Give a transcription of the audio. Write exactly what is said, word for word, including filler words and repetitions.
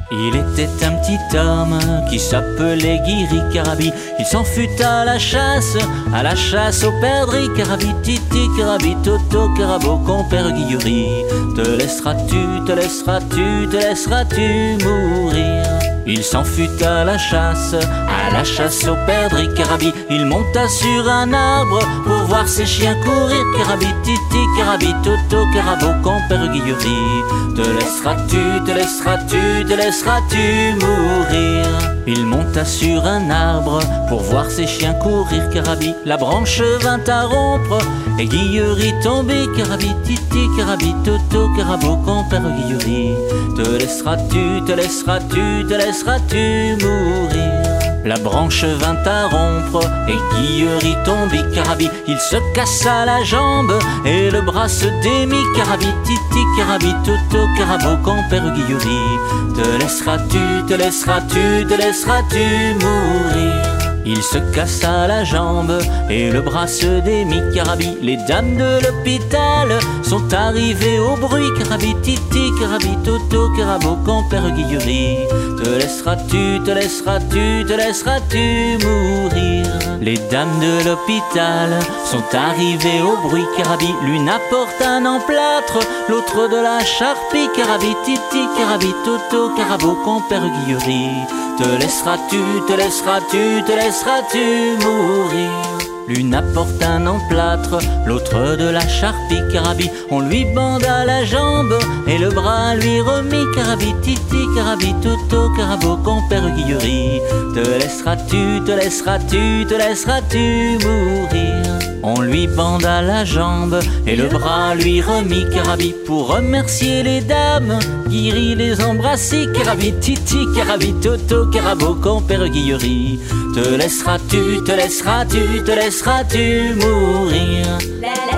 Il était un petit homme qui s'appelait Guiri Carabi. Il s'en fut à la chasse, à la chasse au perdrix. Carabi, titi, carabi, toto, carabo, compère Guillery. Te laisseras-tu, te laisseras-tu, te laisseras-tu mourir? Il s'en fut à la chasse, à la chasse au perdrix. Carabi, il monta sur un arbre pour voir ses chiens courir. Carabi, titi, carabi, toto, carabo, compère Guillery. Te laisseras-tu, te laisseras-tu, te laisseras-tu mourir? Il monta sur un arbre pour voir ses chiens courir. Carabi, la branche vint à rompre et Guillery tombé. Carabi, titi, carabi, toto, carabo, compère Guillery. Te laisseras-tu, te laisseras-tu, te laisseras-tu mourir? La branche vint à rompre et Guillery tombé. Carabi, il se cassa la jambe et le bras se démit. Carabi, titi, carabi, toto, carabo, compère Guillery. Te laisseras-tu, te laisseras-tu, te laisseras-tu mourir? Il se cassa la jambe et le bras se démit. Carabi, les dames de l'hôpital sont arrivées au bruit. Carabi, titi, carabi, toto, carabo, compère Guillery. Te laisseras-tu, te laisseras-tu, te laisseras-tu mourir? Les dames de l'hôpital sont arrivées au bruit. Carabi, l'une apporte un emplâtre, l'autre de la charpie. Carabi, titi, carabi, toto, carabo, compère Guillery. Te laisseras-tu, te laisseras-tu, te laisseras-tu mourir? L'une apporte un emplâtre, l'autre de la charpie. Carabi, on lui banda la jambe et le bras lui remit. Carabi, titi, carabi, toto, carabo, compère Guillery. Te laisseras-tu, te laisseras-tu, te laisseras-tu mourir? On lui banda la jambe et le bras lui remit. Carabi, pour remercier les dames, Guiri les embrassit. Carabi, titi, carabi, toto, carabo, compère Guillery. Te laisseras-tu, te laisseras-tu, te laisseras-tu mourir?